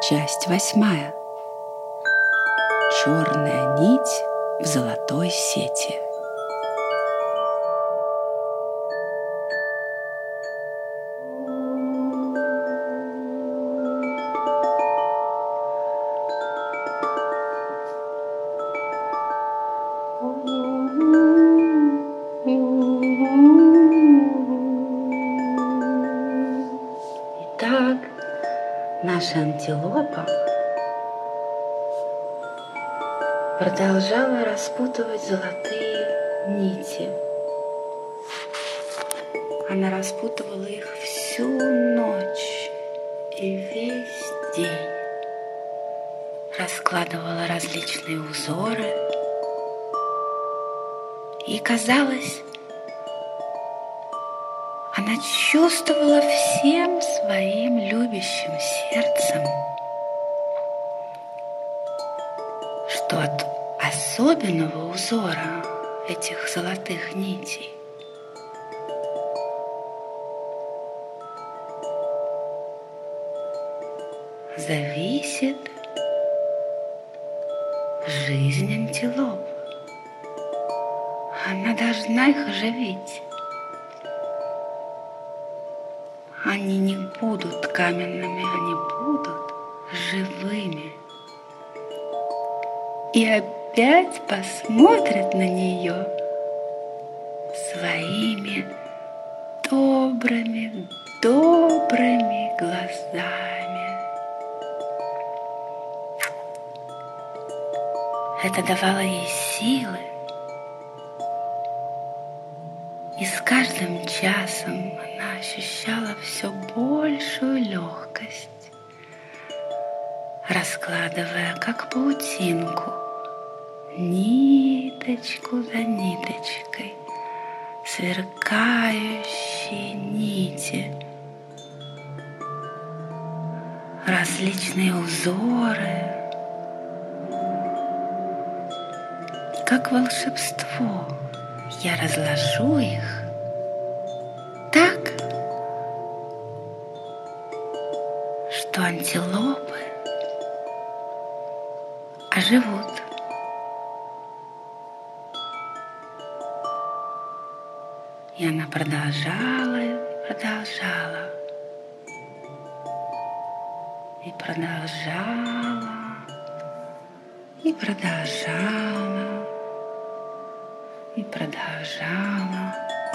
Часть 8. Черная нить в золотой сети. Итак, наша антилопа продолжала распутывать золотые нити. Она распутывала их всю ночь и весь день. Раскладывала различные узоры. И казалось, она чувствовала всем своим любящим сердцем, что от особенного узора этих золотых нитей зависит жизнь антилоп. Она должна их оживить. Они не будут каменными, они будут живыми. И опять посмотрят на нее своими добрыми глазами. Это давало ей силы. И с каждым часом она ощущала все большую легкость, раскладывая как паутинку, ниточку за ниточкой, сверкающие нити, различные узоры, как волшебство. Я разложу их так, что антилопы оживут. И она продолжала, и продолжала, и продолжала. И продолжала.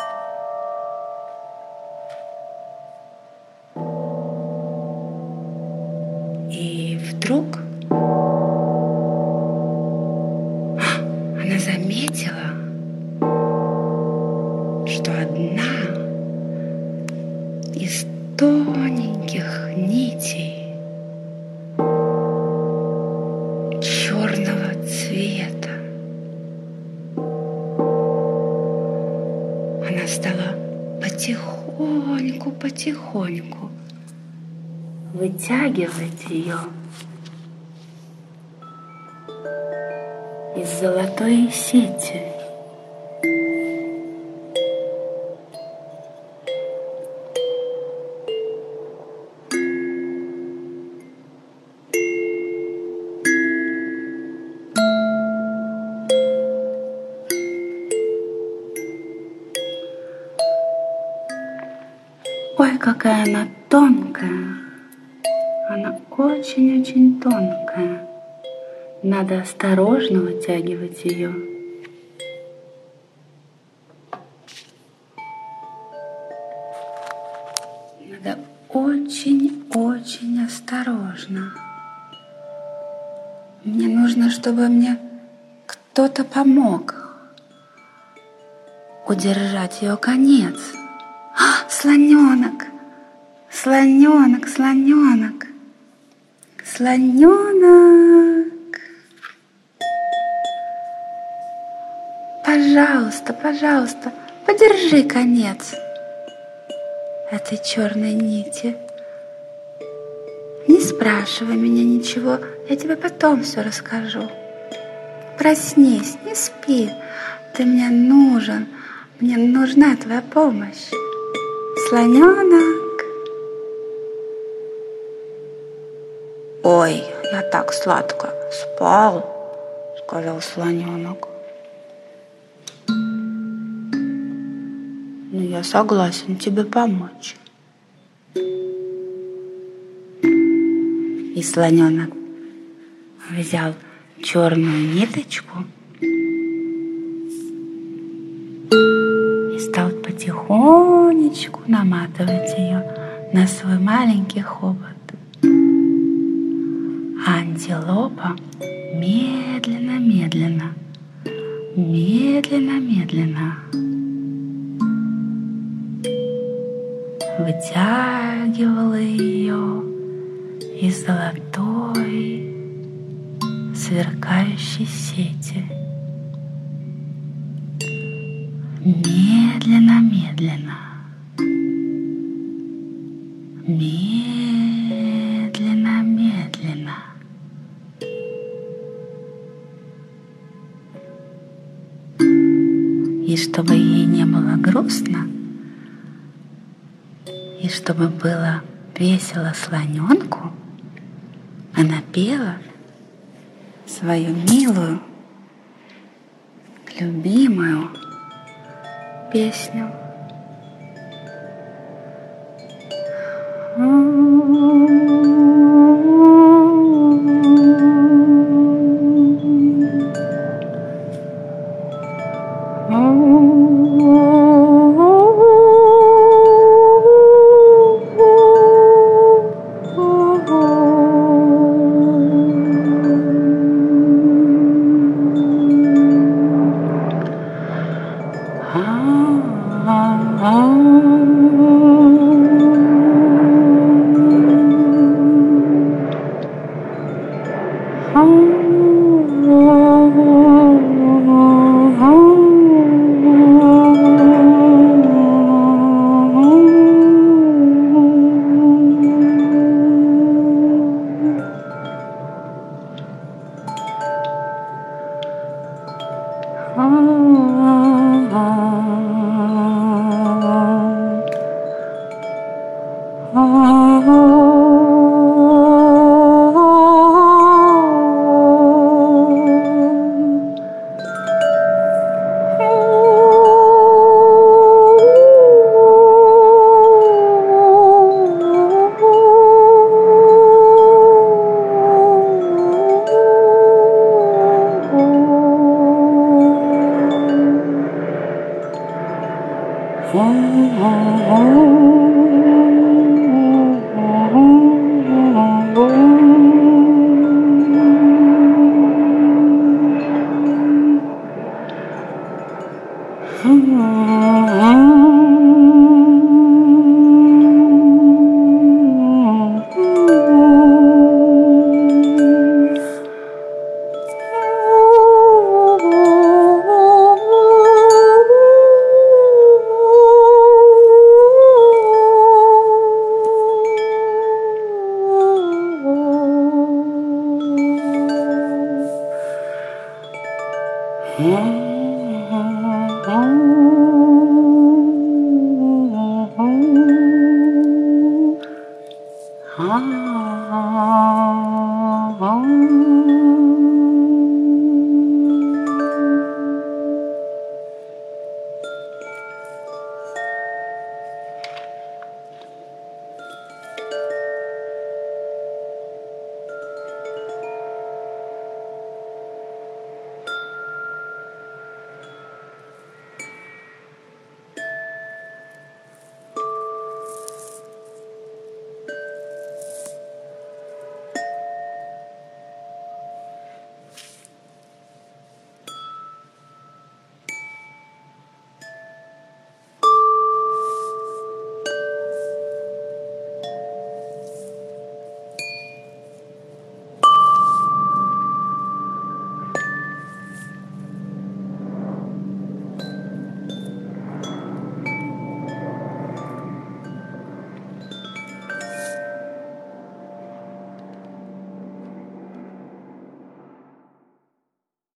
И вдруг она заметила, что одна из тоненьких нитей черного цвета, она стала потихоньку вытягивать ее из золотой сети. Ой, какая она тонкая. Она очень-очень тонкая. Надо осторожно вытягивать ее. Надо очень-очень осторожно. Мне нужно, чтобы мне кто-то помог удержать ее конец. Слоненок, слоненок, слоненок, слоненок. Пожалуйста, подержи конец этой черной нити. Не спрашивай меня ничего, я тебе потом все расскажу. Проснись, не спи, ты мне нужен, мне нужна твоя помощь. Слоненок. Ой, я так сладко спал, сказал слоненок. Но я согласен тебе помочь. И слоненок взял черную ниточку и стал потихонечку наматывать ее на свой маленький хобот. А антилопа медленно, медленно вытягивала ее из золотой сверкающей сети. Медленно, и чтобы ей не было грустно, и чтобы было весело слоненку, она пела свою милую, любимую песню.